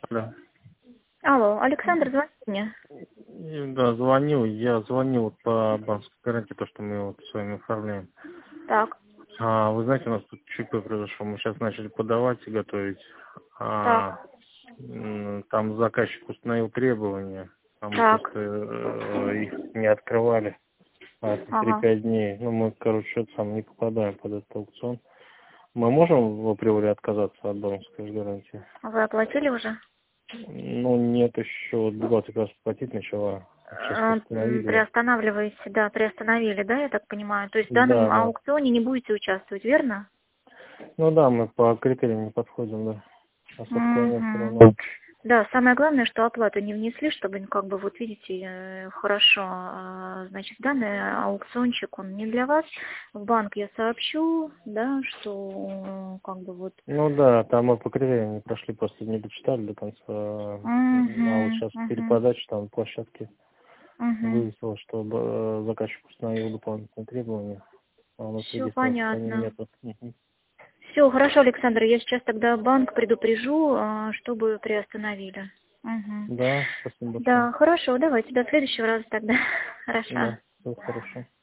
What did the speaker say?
Да. Алло, Александр, звоните мне. Да, звонил. Я звонил вот по банковской гарантии, то, что мы вот с вами оформляем. Так, Вы знаете, у нас тут ЧП произошло. Мы сейчас начали подавать и готовить. так, Там заказчик установил требования. Там мы так. просто их не открывали. Это Ага. 3-5 дней. Ну, мы, короче, что-то сам не попадаем под этот аукцион. Мы можем в априори отказаться от банковской гарантии? Вы оплатили уже? Ну, нет, еще вот 20 раз платить начала. Сейчас установили. Приостанавливаете, да, приостановили, да, я так понимаю? То есть в данном Да, да. аукционе не будете участвовать, верно? Ну да, мы по критериям не подходим, да. А с отклонением все Угу. равно. Да, самое главное, что оплату не внесли, чтобы, как бы, вот видите, хорошо, значит, данный аукциончик, он не для вас. В банк я сообщу, да, что, как бы, вот. Ну да, там мы по критериям не прошли, просто не дочитали до конца. А вот Угу, сейчас угу, переподача там площадки угу. вывесила, что заказчик установил дополнительные требования, а у нас в Все регистрации по ним понятно. нету. Мгм. Все, хорошо, Александр, я сейчас тогда банк предупрежу, чтобы приостановили. Угу. Да, спасибо большое. Да, хорошо, давайте до следующего раза тогда. Хорошо. Да, все хорошо.